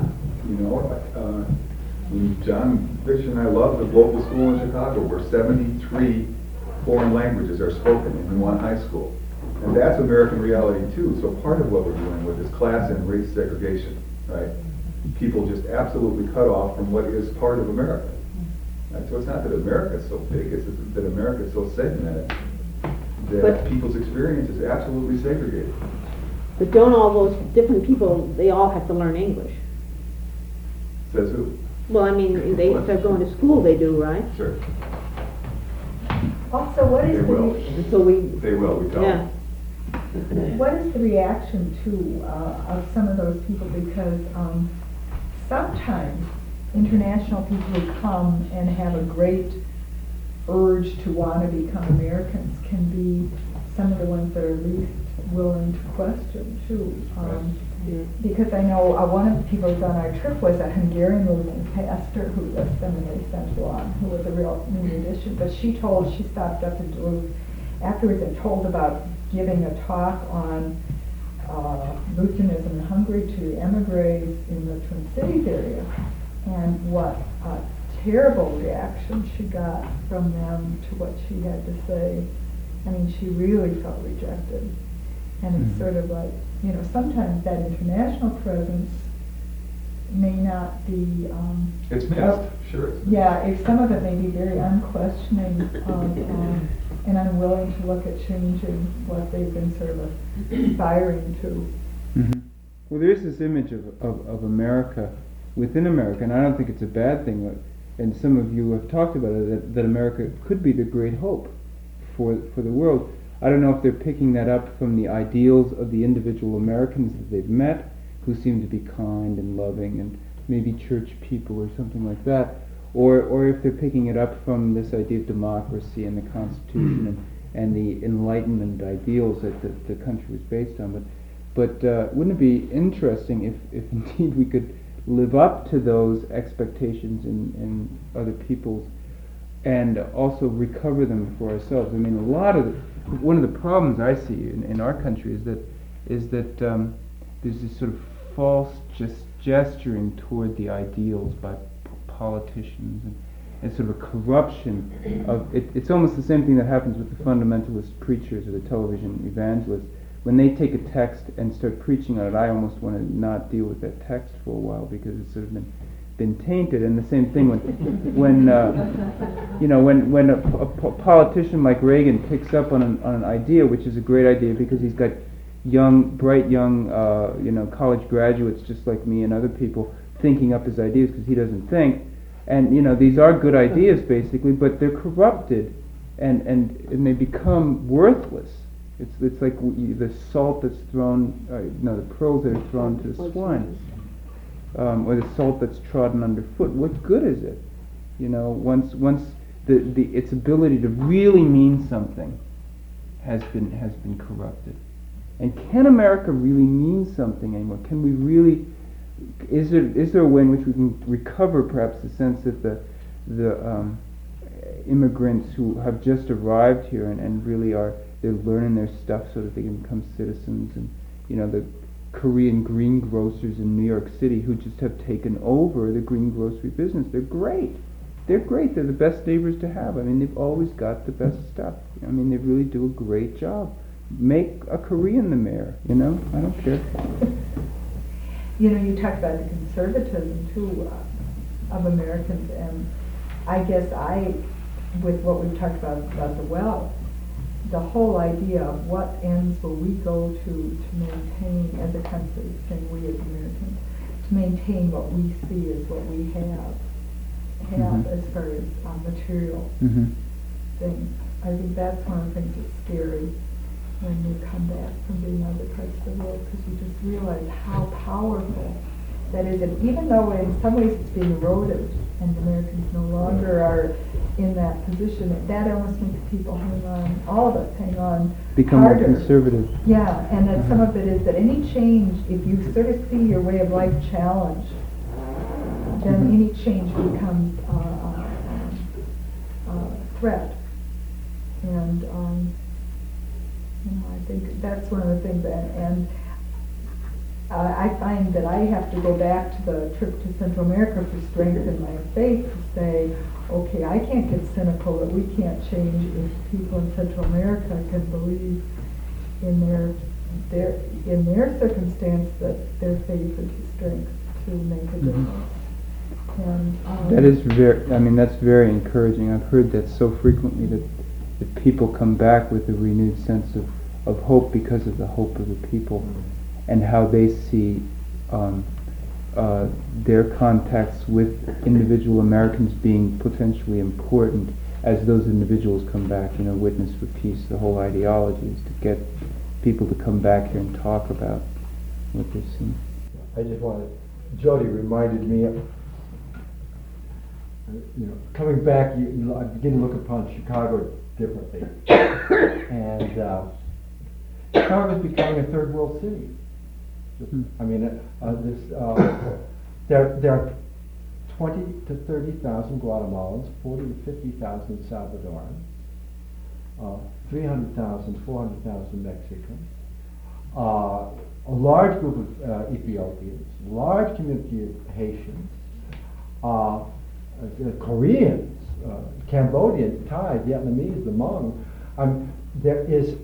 John Fiction and I love the local school in Chicago where 73 foreign languages are spoken in one high school. And that's American reality too. So part of what we're dealing with is class and race segregation, right? People just absolutely cut off from what is part of America. Right? So it's not that America is so big, it's that America is so segmented that people's experience is absolutely segregated. But don't all those different people, they all have to learn English? Says who? Well, I mean, if they're going to school, they do, right? Sure. Also, what is They will. They will, we tell them. What is the reaction to of some of those people? Because sometimes international people who come and have a great urge to want to become Americans can be some of the ones that are least willing to question too. Because I know one of the people who was on our trip was a Hungarian woman pastor who was seminary central on, who was a real new addition. But she stopped up in Duluth afterwards and told about giving a talk on Lutheranism in Hungary to emigres in the Twin Cities area, and what a terrible reaction she got from them to what she had to say. I mean, she really felt rejected. And it's sort of like, sometimes that international presence may not be... it's mixed, sure. Yeah, if some of it may be very unquestioning and unwilling to look at changing what they've been sort of aspiring to. Mm-hmm. Well, there is this image of America within America, and I don't think it's a bad thing, and some of you have talked about it, that America could be the great hope for the world. I don't know if they're picking that up from the ideals of the individual Americans that they've met, who seem to be kind and loving and maybe church people or something like that, or if they're picking it up from this idea of democracy and the Constitution and the Enlightenment ideals that the country was based on. But wouldn't it be interesting if indeed we could live up to those expectations in other people's and also recover them for ourselves? I mean, one of the problems I see in our country is that there's this sort of false gesturing toward the ideals by politicians and sort of a corruption of it. It's almost the same thing that happens with the fundamentalist preachers or the television evangelists. When they take a text and start preaching on it, I almost want to not deal with that text for a while because it's sort of been tainted. And the same thing when a politician like Reagan picks up on an idea, which is a great idea because he's got bright young college graduates just like me and other people thinking up his ideas because he doesn't think. And these are good ideas basically, but they're corrupted and they become worthless. It's like the salt that's thrown, the pearls that are thrown to the swine, or the salt that's trodden underfoot. What good is it? Once its ability to really mean something has been corrupted. And can America really mean something anymore? Can we really? Is there a way in which we can recover perhaps the sense that the immigrants who have just arrived here and really they're learning their stuff so that they can become citizens, and the Korean greengrocers in New York City who just have taken over the green grocery business. They're great. They're great. They're the best neighbors to have. I mean, they've always got the best stuff. I mean, they really do a great job. Make a Korean the mayor. I don't care. You talk about the conservatism too of Americans, and I guess with what we've talked about the wealth, the whole idea of what ends will we go to maintain as a country, saying we as Americans, to maintain what we see as what we have as far as material things. I think that's one of the things that's scary when you come back from being in other parts of the world, because you just realize how powerful that is. And even though in some ways it's being eroded and Americans no longer are in that position, that almost makes people hang on, all of us hang on become harder. More conservative. Yeah, and that some of it is that any change, if you sort of see your way of life challenged, then any change becomes a threat. And I think that's one of the things, and I find that I have to go back to the trip to Central America for strength in my faith to say, okay, I can't get cynical that we can't change if people in Central America can believe in their circumstance that their faith is the strength to make a difference. And that is that's very encouraging. I've heard that so frequently that people come back with a renewed sense of hope because of the hope of the people and how they see their contacts with individual Americans being potentially important as those individuals come back. Witness for Peace, the whole ideology is to get people to come back here and talk about what they've seen. I just wanted, Jody reminded me of, coming back, I begin to look upon Chicago differently. And Chicago is becoming a third world city. I mean, there are 20 to 30,000 Guatemalans, 40 to 50,000 Salvadorans, 300,000, 400,000 Mexicans, a large group of Ethiopians, large community of Haitians, Koreans, Cambodians, Thai, Vietnamese, the Hmong. There is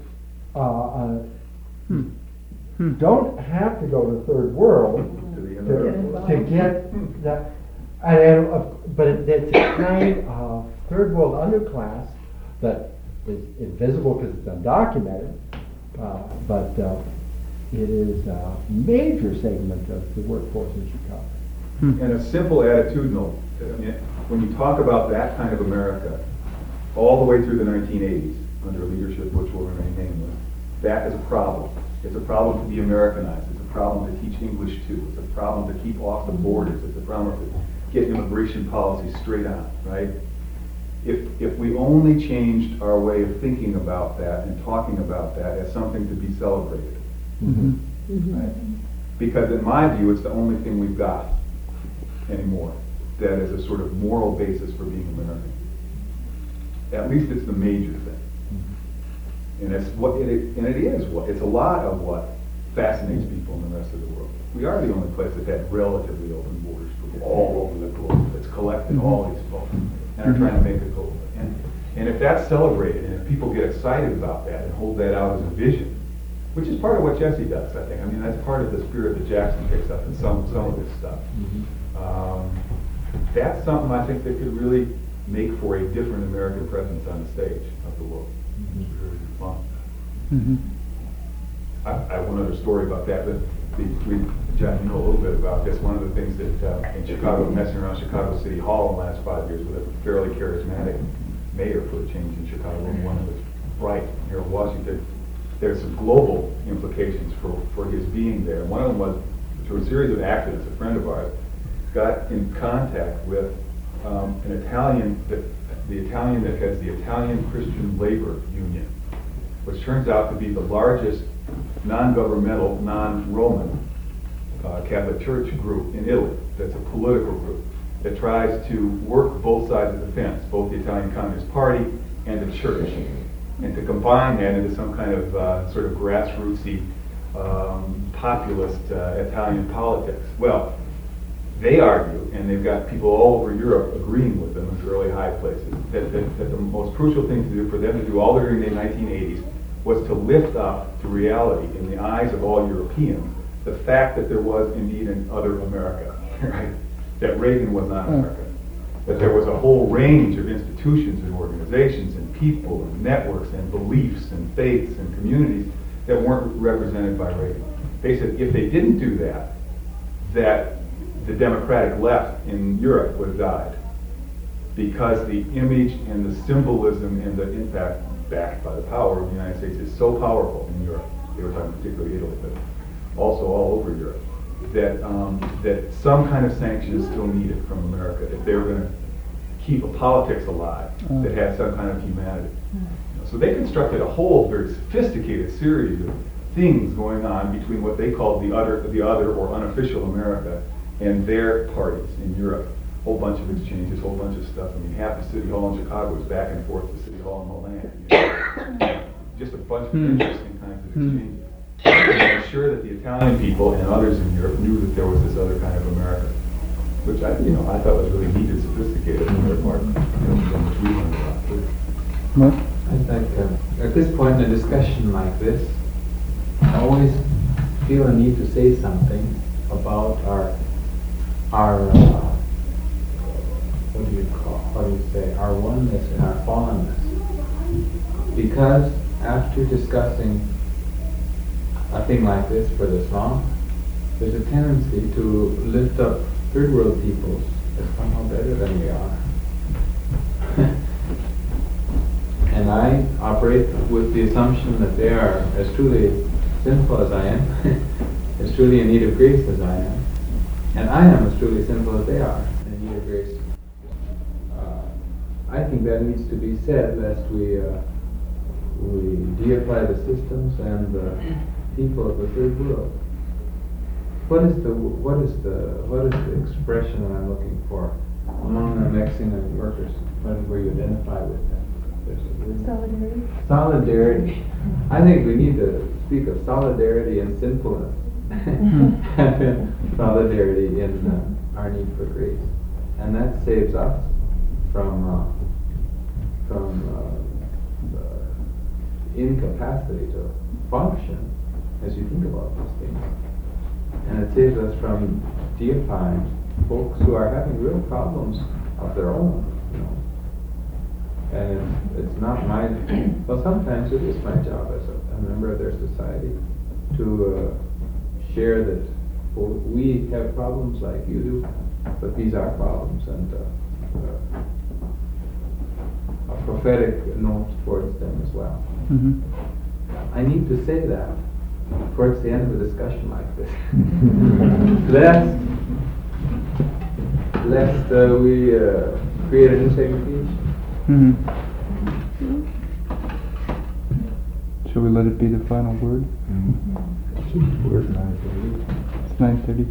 don't have to go to the third world to get that. But it's a kind of third world underclass that is invisible because it's undocumented, but it is a major segment of the workforce in Chicago. And a simple attitudinal, when you talk about that kind of America, all the way through the 1980s, under leadership which will remain nameless. That is a problem. It's a problem to be Americanized. It's a problem to teach English to. It's a problem to keep off the borders. It's a problem to get immigration policy straight on, right? If we only changed our way of thinking about that and talking about that as something to be celebrated, right? Because in my view, it's the only thing we've got anymore that is a sort of moral basis for being American. At least it's the major thing. And it's it's a lot of what fascinates people in the rest of the world. We are the only place that had relatively open borders from all over the globe. That's collected all these folks and are trying to make it global. And if that's celebrated, and if people get excited about that and hold that out as a vision, which is part of what Jesse does, I think. I mean, that's part of the spirit that Jackson picks up in some of this stuff. That's something I think that could really make for a different American presence on the stage of the world. It's really fun. I have one other story about that, but John, you know a little bit about this. One of the things that in Chicago, messing around Chicago City Hall in the last 5 years with a fairly charismatic mayor for a change in Chicago, and one that was bright, Harold Washington, there's some global implications for his being there. One of them was through a series of accidents, a friend of ours got in contact with an Italian, the Italian that has the Italian Christian Labor Union, which turns out to be the largest non-governmental, non-Roman Catholic Church group in Italy. That's a political group that tries to work both sides of the fence, both the Italian Communist Party and the church, and to combine that into some kind of sort of grassrootsy, populist Italian politics. Well, they argue, and they've got people all over Europe agreeing with them in really high places, that the most crucial thing to do for them to do all during the 1980s was to lift up to reality in the eyes of all Europeans the fact that there was indeed an other America, right? That Reagan was not America. That there was a whole range of institutions and organizations and people and networks and beliefs and faiths and communities that weren't represented by Reagan. They said if they didn't do that, that the democratic left in Europe would have died, because the image and the symbolism and the impact backed by the power of the United States is so powerful in Europe. They were talking particularly Italy, but also all over Europe, that that some kind of sanction is still needed from America if they were going to keep a politics alive that had some kind of humanity. So they constructed a whole very sophisticated series of things going on between what they called the other or unofficial America and their parties in Europe. Whole bunch of exchanges, whole bunch of stuff. I mean, half the city hall in Chicago is back and forth to City Hall in Milan. You know? Just a bunch of interesting kinds of exchanges. And I'm sure that the Italian people and others in Europe knew that there was this other kind of America, which I thought was really neat and sophisticated on their part, which we learned about too. I think at this point in a discussion like this, I always feel a need to say something about our our oneness and our fallenness. Because after discussing a thing like this for this long, there's a tendency to lift up third world peoples as somehow better than we are. And I operate with the assumption that they are as truly sinful as I am, as truly in need of grace as I am, and I am as truly sinful as they are in need of grace. I think that needs to be said lest we deify the systems and the people of the third world. What is the expression that I'm looking for among the Mexican workers? Where you identify with them? Solidarity. Solidarity. I think we need to speak of solidarity and sinfulness, and solidarity in our need for grace, and that saves us from the incapacity to function as you think about these things, and it saves us from deifying folks who are having real problems of their own. And it's not my, well, sometimes it is my job as a member of their society to share that we have problems like you do, but these are problems, and prophetic note towards them as well. Mhm. I need to say that towards the end of a discussion like this. lest we create a new segregation. Mhm. Shall we let it be the final word? It's 9:30.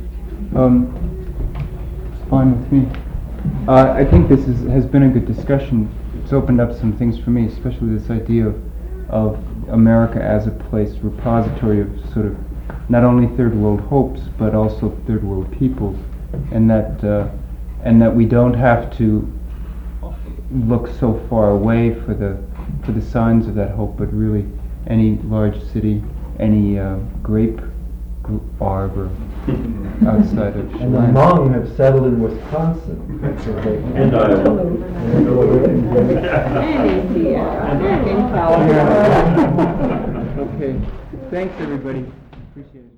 It's fine with me. I think this has been a good discussion. It's opened up some things for me, especially this idea of America as a place, repository of sort of not only third world hopes, but also third world peoples, and that we don't have to look so far away for the signs of that hope, but really any large city, any grape arbor outside of And the Chelan. Hmong have settled in Wisconsin. And Iowa. And Indiana, and in California. Okay, thanks everybody, appreciate it.